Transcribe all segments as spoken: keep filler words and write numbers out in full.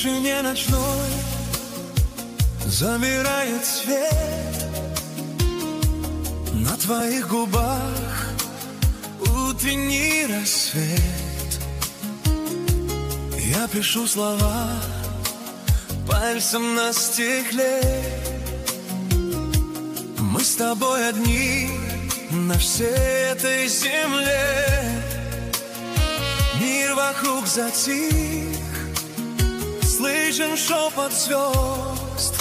тишине ночной замирает свет. На твоих губах утренний рассвет. Я пишу слова пальцем на стекле. Мы с тобой одни на всей этой земле. Мир вокруг затих, слышен шепот звезд.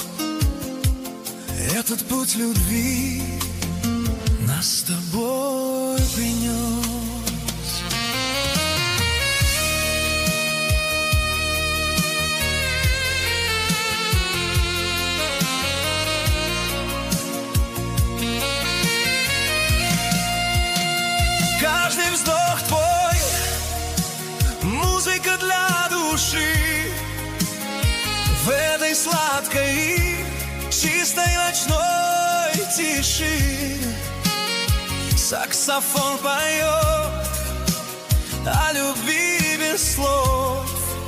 Этот путь любви нас с тобой принес. Каждый вздох твой — музыка для души. В этой сладкой и чистой ночной тиши саксофон поет о любви без слов,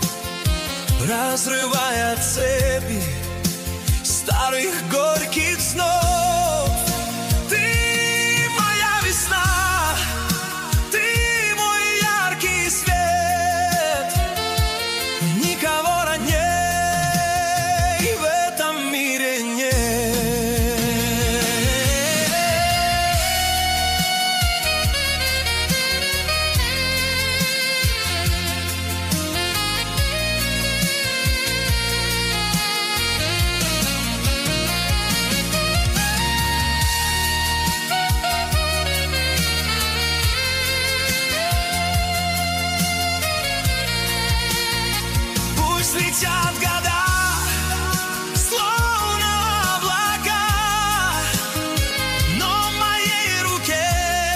разрывая цепи старых горьких снов. Ты моя весна, ты мой яркий свет. Никого родней в этом мире нет. Летят года, словно облака, но в моей руке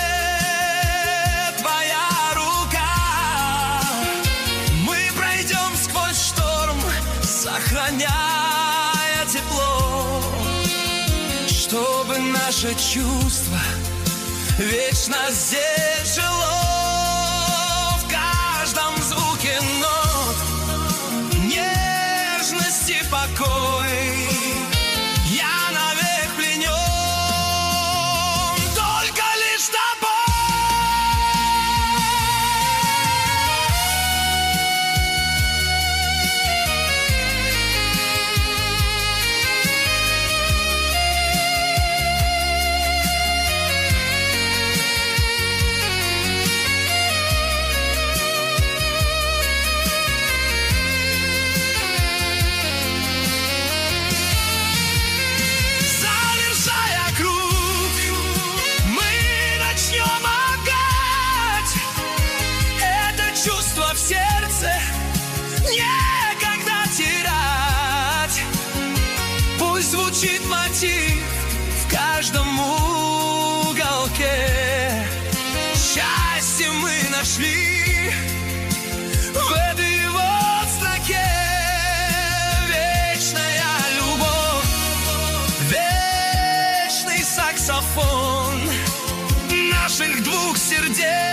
твоя рука. Мы пройдем сквозь шторм, сохраняя тепло, чтобы наше чувство вечно здесь жило. В каждом звуке нот нежности, покой, я навек пленен только лишь тобой. В сердце некогда терять. Пусть звучит мотив в каждом уголке. Счастье мы нашли в этой вот строке. Вечная любовь, вечный саксофон наших двух сердец.